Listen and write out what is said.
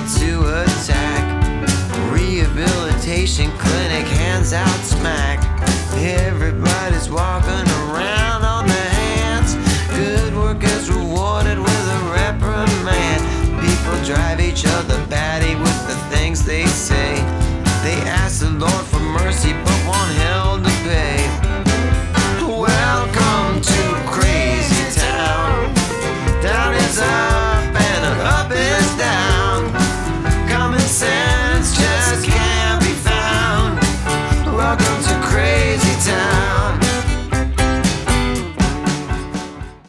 to attack. Rehabilitation clinic hands out smack. Everybody's walking around on their hands. Good work is rewarded with a reprimand. People drive each other